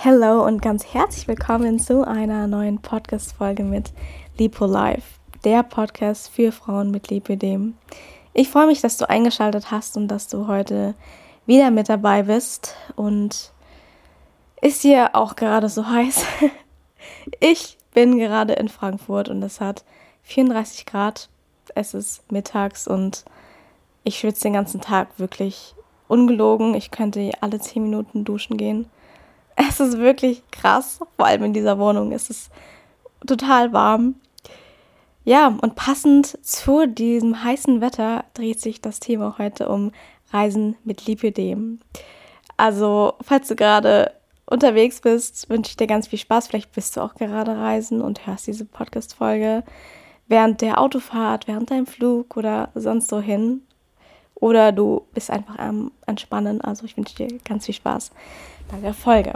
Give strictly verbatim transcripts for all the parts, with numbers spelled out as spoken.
Hallo und ganz herzlich willkommen zu einer neuen Podcast-Folge mit Lipo-Life, der Podcast für Frauen mit Lipödem. Ich freue mich, dass du eingeschaltet hast und dass du heute wieder mit dabei bist. Und ist hier auch gerade so heiß? Ich bin gerade in Frankfurt und es hat vierunddreißig Grad. Es ist mittags und ich schwitze den ganzen Tag wirklich ungelogen. Ich könnte alle zehn Minuten duschen gehen. Es ist wirklich krass, vor allem in dieser Wohnung ist es total warm. Ja, und passend zu diesem heißen Wetter dreht sich das Thema heute um Reisen mit Lipödem. Also, falls du gerade unterwegs bist, wünsche ich dir ganz viel Spaß. Vielleicht bist du auch gerade reisen und hörst diese Podcast-Folge während der Autofahrt, während deinem Flug oder sonst so hin. Oder du bist einfach am Entspannen. Also ich wünsche dir ganz viel Spaß bei der Folge.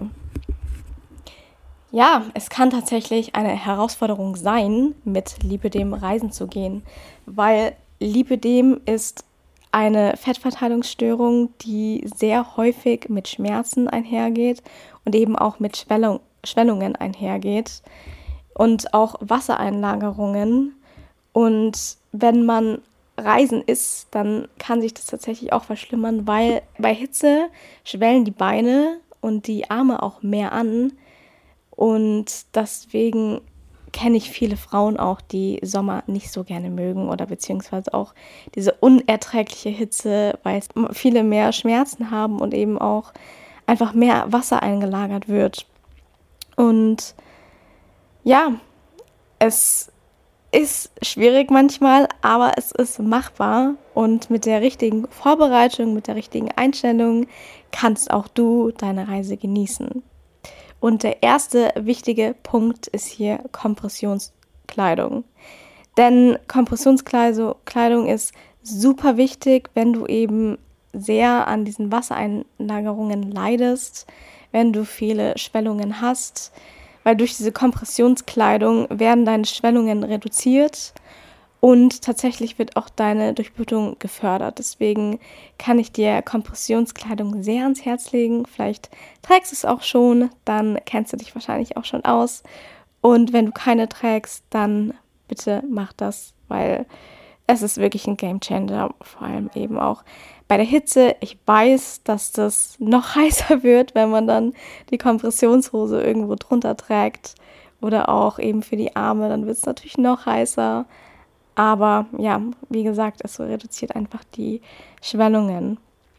Ja, es kann tatsächlich eine Herausforderung sein, mit Lipödem reisen zu gehen, weil Lipödem ist eine Fettverteilungsstörung, die sehr häufig mit Schmerzen einhergeht und eben auch mit Schwellung, Schwellungen einhergeht und auch Wassereinlagerungen. Und wenn man reisen ist, dann kann sich das tatsächlich auch verschlimmern, weil bei Hitze schwellen die Beine und die Arme auch mehr an. Und deswegen kenne ich viele Frauen auch, die Sommer nicht so gerne mögen oder beziehungsweise auch diese unerträgliche Hitze, weil viele mehr Schmerzen haben und eben auch einfach mehr Wasser eingelagert wird. Und ja, es ist schwierig manchmal, aber es ist machbar und mit der richtigen Vorbereitung, mit der richtigen Einstellung kannst auch du deine Reise genießen. Und der erste wichtige Punkt ist hier Kompressionskleidung. Denn Kompressionskleidung ist super wichtig, wenn du eben sehr an diesen Wassereinlagerungen leidest, wenn du viele Schwellungen hast, weil durch diese Kompressionskleidung werden deine Schwellungen reduziert und tatsächlich wird auch deine Durchblutung gefördert. Deswegen kann ich dir Kompressionskleidung sehr ans Herz legen. Vielleicht trägst du es auch schon, dann kennst du dich wahrscheinlich auch schon aus. Und wenn du keine trägst, dann bitte mach das, weil es ist wirklich ein Gamechanger, vor allem eben auch bei der Hitze. Ich weiß, dass das noch heißer wird, wenn man dann die Kompressionshose irgendwo drunter trägt oder auch eben für die Arme, dann wird es natürlich noch heißer. Aber ja, wie gesagt, es reduziert einfach die Schwellungen.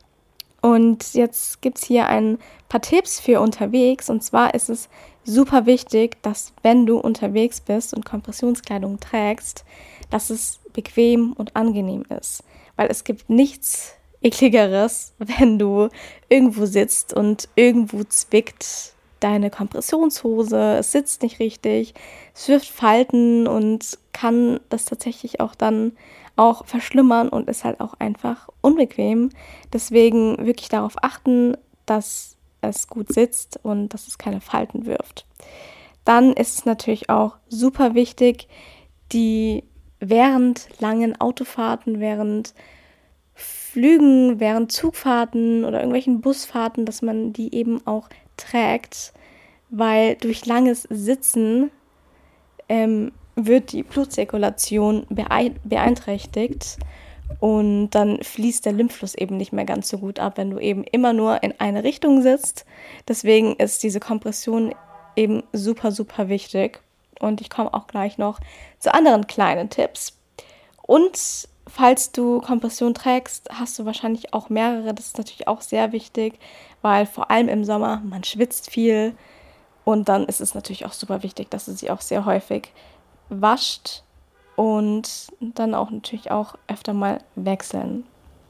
Und jetzt gibt es hier ein paar Tipps für unterwegs. Und zwar ist es super wichtig, dass wenn du unterwegs bist und Kompressionskleidung trägst, dass es bequem und angenehm ist. Weil es gibt nichts Ekligeres, wenn du irgendwo sitzt und irgendwo zwickt deine Kompressionshose, es sitzt nicht richtig, es wirft Falten und kann das tatsächlich auch dann auch verschlimmern und ist halt auch einfach unbequem. Deswegen wirklich darauf achten, dass es gut sitzt und dass es keine Falten wirft. Dann ist es natürlich auch super wichtig, die während langen Autofahrten, während Flügen, während Zugfahrten oder irgendwelchen Busfahrten, dass man die eben auch trägt, weil durch langes Sitzen ähm, wird die Blutzirkulation beeinträchtigt und dann fließt der Lymphfluss eben nicht mehr ganz so gut ab, wenn du eben immer nur in eine Richtung sitzt. Deswegen ist diese Kompression eben super, super wichtig. Und ich komme auch gleich noch zu anderen kleinen Tipps. Und falls du Kompression trägst, hast du wahrscheinlich auch mehrere. Das ist natürlich auch sehr wichtig, weil vor allem im Sommer, man schwitzt viel. Und dann ist es natürlich auch super wichtig, dass du sie auch sehr häufig wascht und dann auch natürlich auch öfter mal wechseln.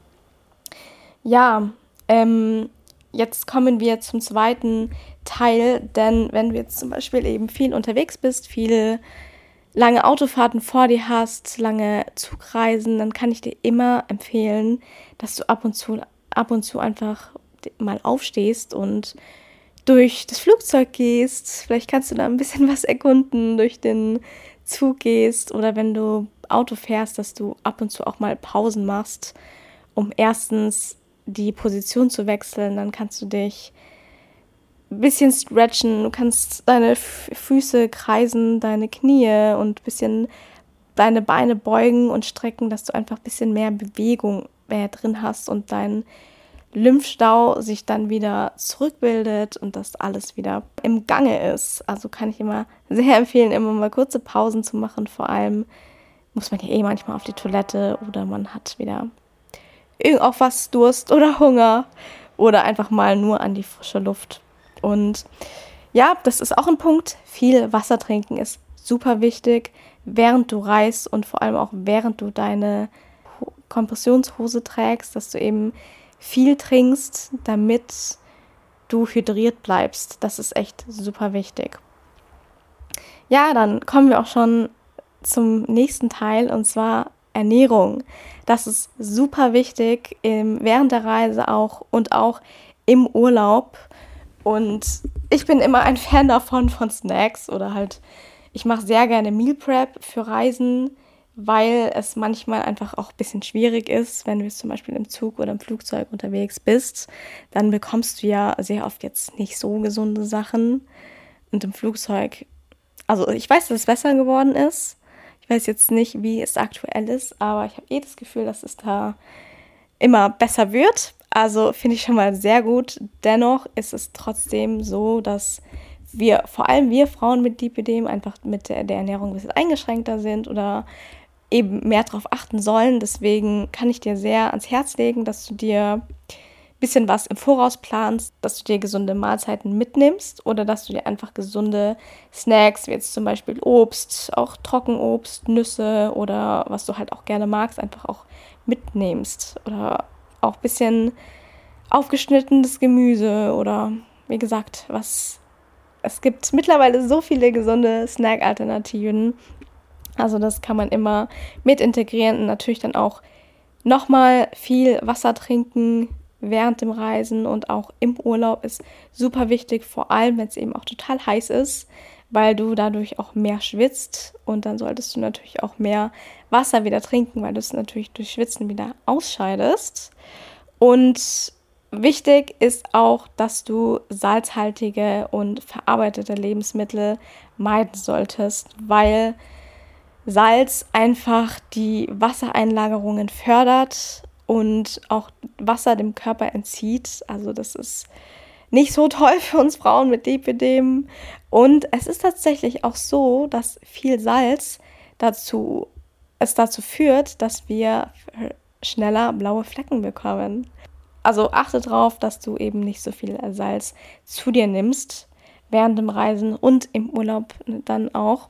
Ja, ähm, jetzt kommen wir zum zweiten Teil, denn wenn du jetzt zum Beispiel eben viel unterwegs bist, viele lange Autofahrten vor dir hast, lange Zugreisen, dann kann ich dir immer empfehlen, dass du ab und zu, ab und zu einfach mal aufstehst und durch das Flugzeug gehst. Vielleicht kannst du da ein bisschen was erkunden, durch den Zug gehst oder wenn du Auto fährst, dass du ab und zu auch mal Pausen machst, um erstens die Position zu wechseln. Dann kannst du dich ein bisschen stretchen, du kannst deine F- Füße kreisen, deine Knie und ein bisschen deine Beine beugen und strecken, dass du einfach ein bisschen mehr Bewegung mehr drin hast und dein Lymphstau sich dann wieder zurückbildet und das alles wieder im Gange ist. Also kann ich immer sehr empfehlen, immer mal kurze Pausen zu machen. Vor allem muss man ja eh manchmal auf die Toilette oder man hat wieder irgend auch was, Durst oder Hunger oder einfach mal nur an die frische Luft. Und ja, das ist auch ein Punkt. Viel Wasser trinken ist super wichtig, während du reist und vor allem auch während du deine Kompressionshose trägst, dass du eben viel trinkst, damit du hydriert bleibst. Das ist echt super wichtig. Ja, dann kommen wir auch schon zum nächsten Teil und zwar Ernährung. Das ist super wichtig im, während der Reise auch und auch im Urlaub. Und ich bin immer ein Fan davon, von Snacks oder halt, ich mache sehr gerne Meal Prep für Reisen, weil es manchmal einfach auch ein bisschen schwierig ist, wenn du jetzt zum Beispiel im Zug oder im Flugzeug unterwegs bist, dann bekommst du ja sehr oft jetzt nicht so gesunde Sachen. Und im Flugzeug, also ich weiß, dass es besser geworden ist. Ich weiß jetzt nicht, wie es aktuell ist, aber ich habe eh das Gefühl, dass es da immer besser wird. Also finde ich schon mal sehr gut. Dennoch ist es trotzdem so, dass wir, vor allem wir Frauen mit Lipödem, einfach mit der, der Ernährung ein bisschen eingeschränkter sind oder eben mehr darauf achten sollen. Deswegen kann ich dir sehr ans Herz legen, dass du dir ein bisschen was im Voraus planst, dass du dir gesunde Mahlzeiten mitnimmst oder dass du dir einfach gesunde Snacks, wie jetzt zum Beispiel Obst, auch Trockenobst, Nüsse oder was du halt auch gerne magst, einfach auch mitnimmst. Oder auch ein bisschen aufgeschnittenes Gemüse oder wie gesagt, was es gibt mittlerweile so viele gesunde Snack-Alternativen. Also das kann man immer mit integrieren und natürlich dann auch nochmal viel Wasser trinken während dem Reisen und auch im Urlaub ist super wichtig, vor allem wenn es eben auch total heiß ist, weil du dadurch auch mehr schwitzt und dann solltest du natürlich auch mehr Wasser wieder trinken, weil du es natürlich durch Schwitzen wieder ausscheidest. Und wichtig ist auch, dass du salzhaltige und verarbeitete Lebensmittel meiden solltest, weil Salz einfach die Wassereinlagerungen fördert und auch Wasser dem Körper entzieht. Also das ist nicht so toll für uns Frauen mit Lipödem. Und es ist tatsächlich auch so, dass viel Salz dazu, es dazu führt, dass wir schneller blaue Flecken bekommen. Also achte darauf, dass du eben nicht so viel Salz zu dir nimmst während dem Reisen und im Urlaub dann auch.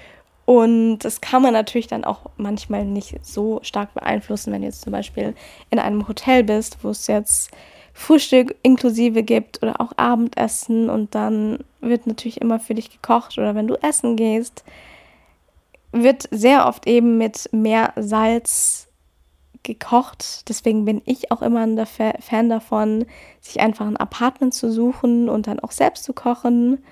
Und das kann man natürlich dann auch manchmal nicht so stark beeinflussen, wenn du jetzt zum Beispiel in einem Hotel bist, wo es jetzt Frühstück inklusive gibt oder auch Abendessen und dann wird natürlich immer für dich gekocht oder wenn du essen gehst, wird sehr oft eben mit mehr Salz gekocht. Deswegen bin ich auch immer ein Fan davon, sich einfach ein Apartment zu suchen und dann auch selbst zu kochen.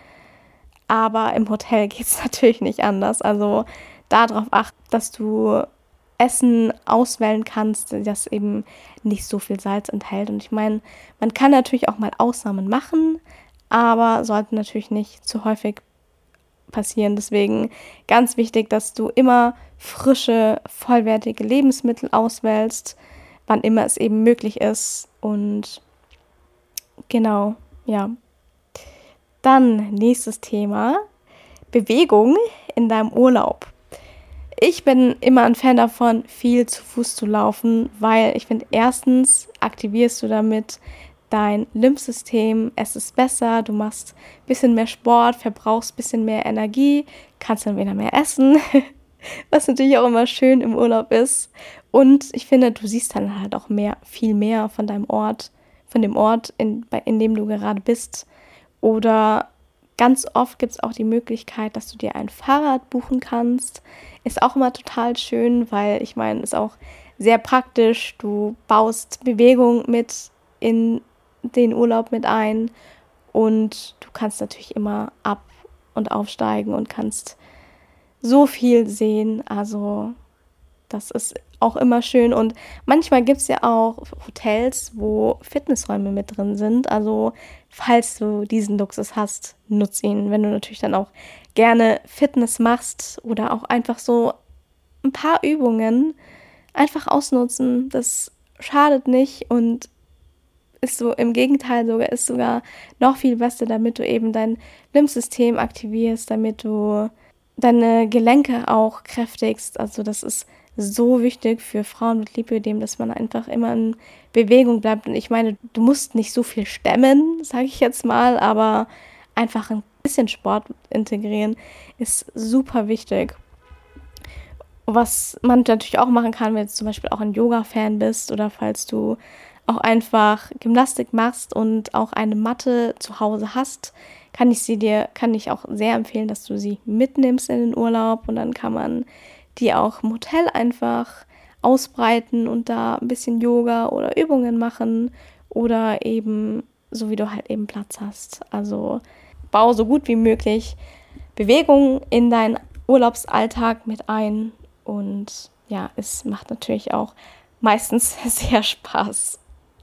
Aber im Hotel geht es natürlich nicht anders. Also darauf achten, dass du Essen auswählen kannst, das eben nicht so viel Salz enthält. Und ich meine, man kann natürlich auch mal Ausnahmen machen, aber sollte natürlich nicht zu häufig passieren. Deswegen ganz wichtig, dass du immer frische, vollwertige Lebensmittel auswählst, wann immer es eben möglich ist. Und genau, ja. Dann nächstes Thema, Bewegung in deinem Urlaub. Ich bin immer ein Fan davon, viel zu Fuß zu laufen, weil ich finde, erstens aktivierst du damit dein Lymphsystem, es ist besser, du machst ein bisschen mehr Sport, verbrauchst ein bisschen mehr Energie, kannst dann wieder mehr essen, was natürlich auch immer schön im Urlaub ist. Und ich finde, du siehst dann halt auch mehr, viel mehr von deinem Ort, von dem Ort, in, in dem du gerade bist. Oder ganz oft gibt es auch die Möglichkeit, dass du dir ein Fahrrad buchen kannst. Ist auch immer total schön, weil ich meine, ist auch sehr praktisch. Du baust Bewegung mit in den Urlaub mit ein und du kannst natürlich immer ab- und aufsteigen und kannst so viel sehen. Also das ist auch immer schön. Und manchmal gibt es ja auch Hotels, wo Fitnessräume mit drin sind. Also falls du diesen Luxus hast, nutz ihn. Wenn du natürlich dann auch gerne Fitness machst oder auch einfach so ein paar Übungen einfach ausnutzen. Das schadet nicht und ist so im Gegenteil sogar, ist sogar noch viel besser, damit du eben dein Lymphsystem aktivierst, damit du deine Gelenke auch kräftigst. Also das ist so wichtig für Frauen mit Lipödem, dass man einfach immer in Bewegung bleibt. Und ich meine, du musst nicht so viel stemmen, sage ich jetzt mal, aber einfach ein bisschen Sport integrieren ist super wichtig. Was man natürlich auch machen kann, wenn du zum Beispiel auch ein Yoga-Fan bist oder falls du auch einfach Gymnastik machst und auch eine Matte zu Hause hast, kann ich sie dir, kann ich auch sehr empfehlen, dass du sie mitnimmst in den Urlaub und dann kann man die auch im Hotel einfach ausbreiten und da ein bisschen Yoga oder Übungen machen oder eben so wie du halt eben Platz hast. Also bau so gut wie möglich Bewegung in deinen Urlaubsalltag mit ein und ja, es macht natürlich auch meistens sehr Spaß.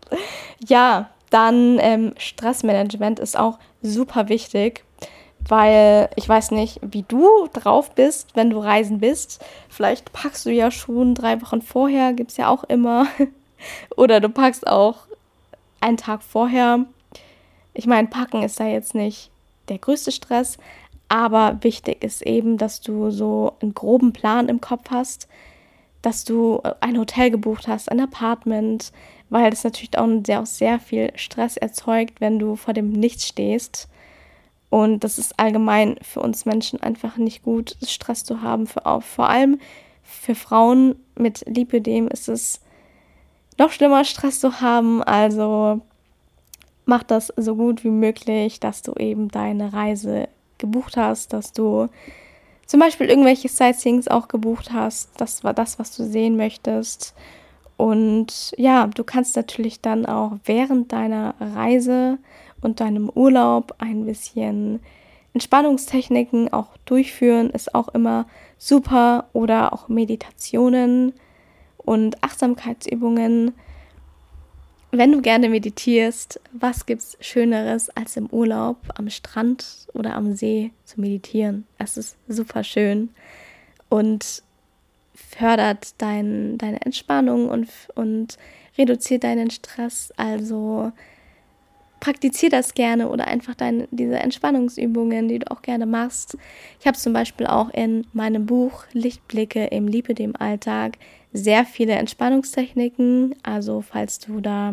Ja, dann ähm, Stressmanagement ist auch super wichtig, weil ich weiß nicht, wie du drauf bist, wenn du reisen bist. Vielleicht packst du ja schon drei Wochen vorher, gibt es ja auch immer. Oder du packst auch einen Tag vorher. Ich meine, packen ist da jetzt nicht der größte Stress, aber wichtig ist eben, dass du so einen groben Plan im Kopf hast, dass du ein Hotel gebucht hast, ein Apartment, weil das natürlich auch sehr, auch sehr viel Stress erzeugt, wenn du vor dem Nichts stehst. Und das ist allgemein für uns Menschen einfach nicht gut, Stress zu haben. Für, auch, vor allem für Frauen mit Lipödem ist es noch schlimmer, Stress zu haben. Also mach das so gut wie möglich, dass du eben deine Reise gebucht hast, dass du zum Beispiel irgendwelche Sightseeings auch gebucht hast. Das war das, was du sehen möchtest. Und ja, du kannst natürlich dann auch während deiner Reise und deinem Urlaub ein bisschen Entspannungstechniken auch durchführen, ist auch immer super. Oder auch Meditationen und Achtsamkeitsübungen. Wenn du gerne meditierst, was gibt's Schöneres als im Urlaub am Strand oder am See zu meditieren? Es ist super schön und fördert dein, deine Entspannung und, und reduziert deinen Stress. Also praktiziere das gerne oder einfach deine, diese Entspannungsübungen, die du auch gerne machst. Ich habe zum Beispiel auch in meinem Buch Lichtblicke im Lipödem-Alltag sehr viele Entspannungstechniken. Also falls du da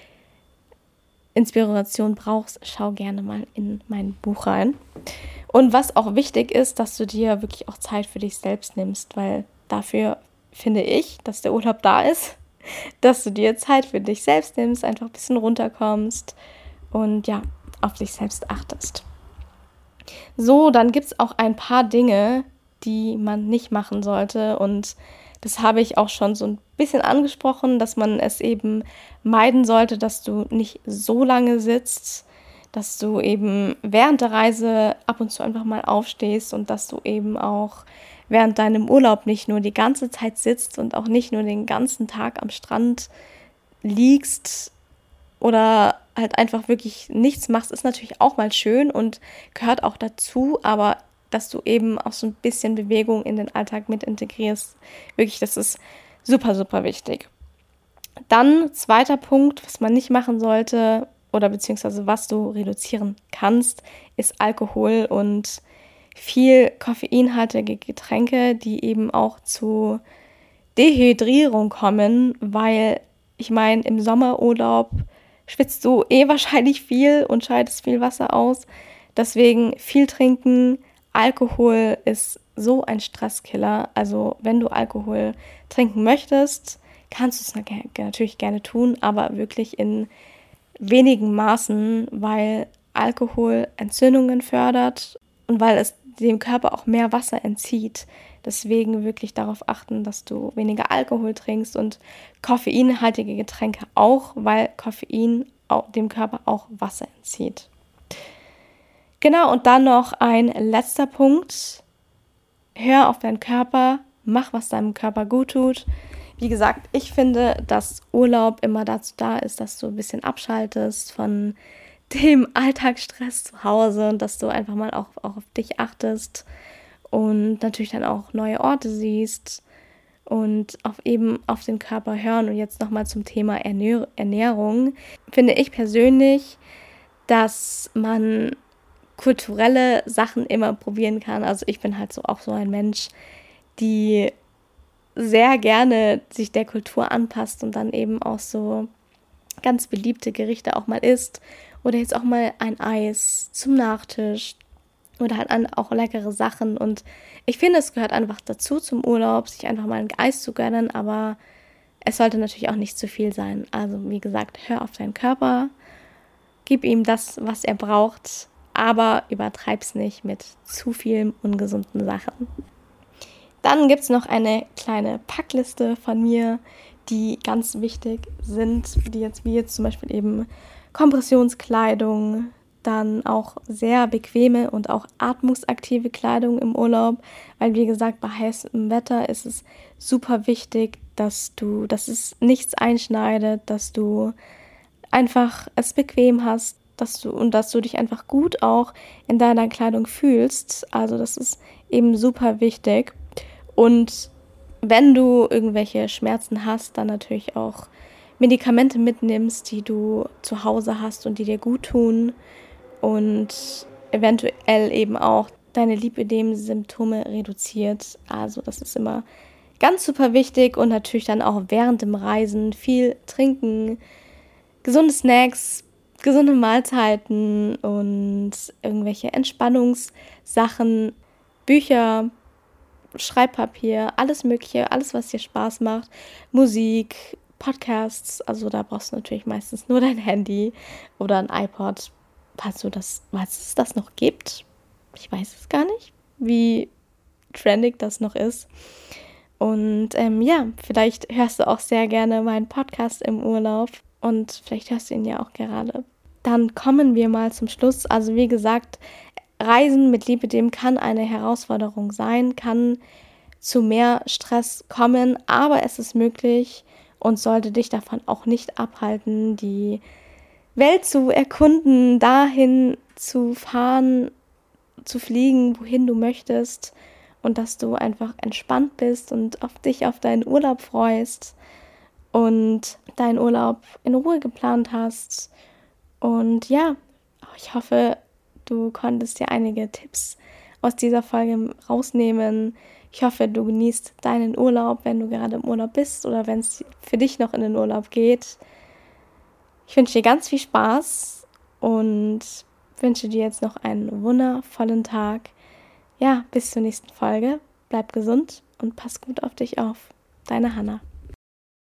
Inspiration brauchst, schau gerne mal in mein Buch rein. Und was auch wichtig ist, dass du dir wirklich auch Zeit für dich selbst nimmst, weil dafür finde ich, dass der Urlaub da ist, dass du dir Zeit für dich selbst nimmst, einfach ein bisschen runterkommst und ja, auf dich selbst achtest. So, dann gibt es auch ein paar Dinge, die man nicht machen sollte und das habe ich auch schon so ein bisschen angesprochen, dass man es eben meiden sollte, dass du nicht so lange sitzt, dass du eben während der Reise ab und zu einfach mal aufstehst und dass du eben auch während deinem Urlaub nicht nur die ganze Zeit sitzt und auch nicht nur den ganzen Tag am Strand liegst oder halt einfach wirklich nichts machst, ist natürlich auch mal schön und gehört auch dazu, aber dass du eben auch so ein bisschen Bewegung in den Alltag mit integrierst. Wirklich, das ist super, super wichtig. Dann zweiter Punkt, was man nicht machen sollte oder beziehungsweise was du reduzieren kannst, ist Alkohol und viel koffeinhaltige Getränke, die eben auch zu Dehydrierung kommen, weil ich meine, im Sommerurlaub schwitzt du eh wahrscheinlich viel und scheidest viel Wasser aus. Deswegen viel trinken. Alkohol ist so ein Stresskiller. Also wenn du Alkohol trinken möchtest, kannst du es natürlich gerne tun, aber wirklich in wenigen Maßen, weil Alkohol Entzündungen fördert und weil es dem Körper auch mehr Wasser entzieht. Deswegen wirklich darauf achten, dass du weniger Alkohol trinkst und koffeinhaltige Getränke auch, weil Koffein dem Körper auch Wasser entzieht. Genau, und dann noch ein letzter Punkt. Hör auf deinen Körper, mach, was deinem Körper gut tut. Wie gesagt, ich finde, dass Urlaub immer dazu da ist, dass du ein bisschen abschaltest von dem Alltagsstress zu Hause und dass du einfach mal auch, auch auf dich achtest und natürlich dann auch neue Orte siehst und auf eben auf den Körper hören. Und jetzt nochmal zum Thema Ernähr- Ernährung. Finde ich persönlich, dass man kulturelle Sachen immer probieren kann. Also ich bin halt so auch so ein Mensch, die sehr gerne sich der Kultur anpasst und dann eben auch so ganz beliebte Gerichte auch mal isst oder jetzt auch mal ein Eis zum Nachtisch oder halt auch leckere Sachen. Und ich finde, es gehört einfach dazu zum Urlaub, sich einfach mal ein Eis zu gönnen, aber es sollte natürlich auch nicht zu viel sein. Also wie gesagt, hör auf deinen Körper, gib ihm das, was er braucht, aber übertreib's nicht mit zu vielen ungesunden Sachen. Dann gibt es noch eine kleine Packliste von mir, die ganz wichtig sind, die jetzt wie jetzt zum Beispiel eben Kompressionskleidung, dann auch sehr bequeme und auch atmungsaktive Kleidung im Urlaub, weil wie gesagt, bei heißem Wetter ist es super wichtig, dass du, dass es nichts einschneidet, dass du einfach es bequem hast, dass du und dass du dich einfach gut auch in deiner Kleidung fühlst. Also das ist eben super wichtig. Und wenn du irgendwelche Schmerzen hast, dann natürlich auch Medikamente mitnimmst, die du zu Hause hast und die dir gut tun und eventuell eben auch deine Lipödem-Symptome reduziert. Also das ist immer ganz super wichtig und natürlich dann auch während dem Reisen viel trinken, gesunde Snacks, gesunde Mahlzeiten und irgendwelche Entspannungssachen, Bücher, Schreibpapier, alles Mögliche, alles, was dir Spaß macht, Musik, Podcasts, also da brauchst du natürlich meistens nur dein Handy oder ein iPod, falls du das, falls es das noch gibt. Ich weiß es gar nicht, wie trendig das noch ist. Und ähm, ja, vielleicht hörst du auch sehr gerne meinen Podcast im Urlaub und vielleicht hörst du ihn ja auch gerade. Dann kommen wir mal zum Schluss. Also wie gesagt, Reisen mit Lipödem kann eine Herausforderung sein, kann zu mehr Stress kommen, aber es ist möglich und sollte dich davon auch nicht abhalten, die Welt zu erkunden, dahin zu fahren, zu fliegen, wohin du möchtest und dass du einfach entspannt bist und auf dich, auf deinen Urlaub freust und deinen Urlaub in Ruhe geplant hast. Und ja, ich hoffe, du konntest dir einige Tipps aus dieser Folge rausnehmen. Ich hoffe, du genießt deinen Urlaub, wenn du gerade im Urlaub bist oder wenn es für dich noch in den Urlaub geht. Ich wünsche dir ganz viel Spaß und wünsche dir jetzt noch einen wundervollen Tag. Ja, bis zur nächsten Folge. Bleib gesund und pass gut auf dich auf. Deine Hannah.